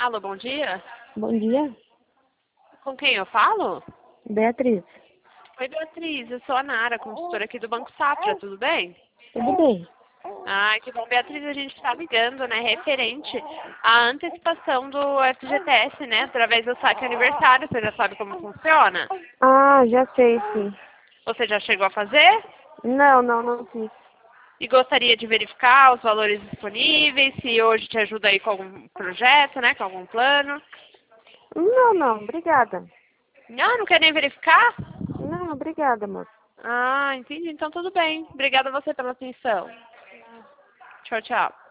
Alô, bom dia. Bom dia, Com quem eu falo? Beatriz. Oi, Beatriz. Eu sou a Nara, consultora aqui do Banco Safra, tudo bem? Tudo bem? Ai, que bom. Beatriz, a gente está ligando, né, referente à antecipação do FGTS, né, através do saque aniversário. Você já sabe como funciona? Ah, já sei, sim. Você já chegou a fazer? Não fiz. E gostaria de verificar os valores disponíveis, se hoje te ajuda aí com algum projeto, né, com algum plano. Não, obrigada. Não quer nem verificar? Não, obrigada, moça. Ah, entendi. Então tudo bem. Obrigada a você pela atenção. Tchau, tchau.